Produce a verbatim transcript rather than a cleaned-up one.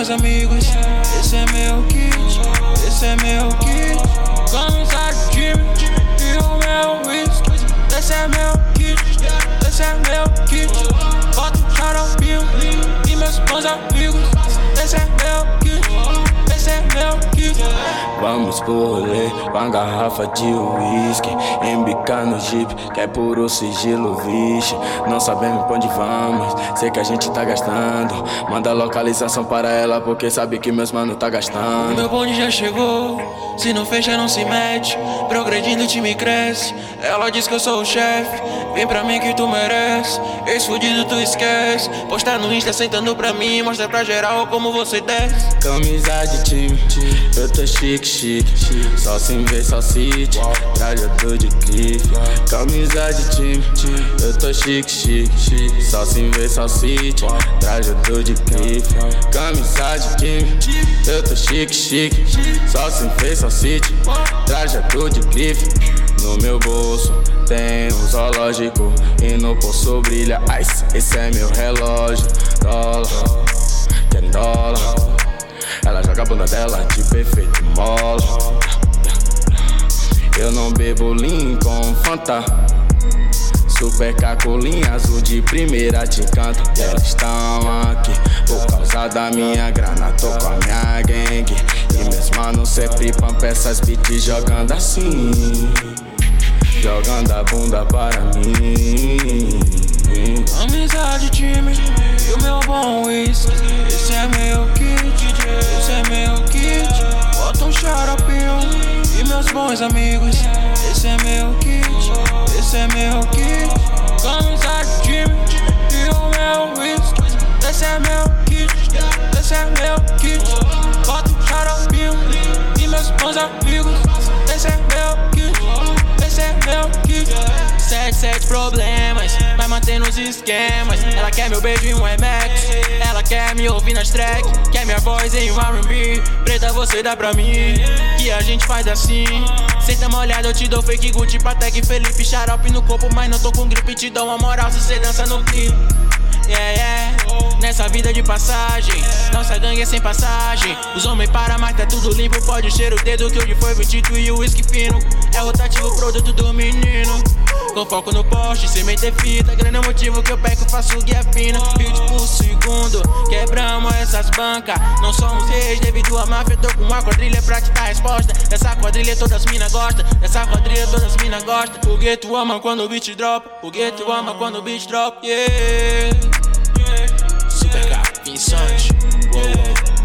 bons amigos. Esse é meu kit, esse é meu kit. Camisa de time e o meu whisky. Esse é meu kit, esse é meu kit. Bota um xaropinho e meus bons amigos. Esse é meu kit, esse é meu kit. Vamos pro rolê com a garrafa de uísque, embicar no jeep, que é puro sigilo, vixe. Não sabemos pra onde vamos, sei que a gente tá gastando. Manda localização para ela, porque sabe que meus mano tá gastando. Meu bonde já chegou, se não fecha não se mete. Progredindo o time cresce, ela diz que eu sou o chefe. Vem pra mim que tu merece, esse fudido tu esquece. Postar no Insta sentando pra mim, mostra pra geral como você desce. Camisa de time, eu tô chique, chique. Só se vê salsite, traje tô de grife. Camisa de time, eu tô chique, chique. Só se vê salsite, traje tô de grife. Camisa de time, eu tô chique, chique. Só se vê salsite, traje tô de grife. No meu bolso tem um zoológico e no pulso brilha ice. Esse é meu relógio, dólar, querem dólar. Ela joga a bunda dela de perfeito mola. Eu não bebo lean com Fanta. Super cacolinha azul de primeira te canto. Elas estão aqui por causa da minha grana. Tô com a minha gangue e meus manos sempre pampa essas beats jogando assim, jogando a bunda para mim. Camisa de time e o meu bom whisky. Esse é meu kit, esse é meu kit. Bota um xaropinho e meus bons amigos. Esse é meu kit, esse é meu kit. Camisa de time e o meu whisky. Esse é meu kit, esse é meu kit. Bota um xaropinho e meus bons amigos. Esse é meu kit, esse é meu kit. Sete, sete problemas, vai manter nos esquemas. Ela quer meu beijo em um M X, ela quer me ouvir nas tracks, quer minha voz em um R and B. Preta, você dá pra mim, que a gente faz assim. Senta molhada, eu te dou fake Gucci, Patek, Felipe, xarope no corpo, mas não tô com gripe. Te dou uma moral se cê dança no clipe. Yeah, yeah. Nessa vida de passagem, nossa gangue é sem passagem. Os homens param, mas tá tudo limpo. Pode cheirar o dedo que hoje foi vendido e o whisky fino. É rotativo, produto do menino. Com foco no poste, sem meter fita. Grande é o motivo que eu peco, faço guia fina. Build por segundo, quebramos essas bancas. Não somos reis devido à máfia. Tô com uma quadrilha pra te dar resposta. Dessa quadrilha todas mina gostam, dessa quadrilha todas mina gostam. O gueto ama quando o beat drop, o gueto ama quando o beat drop, yeah. Super Cap, Vincent, wow, wow.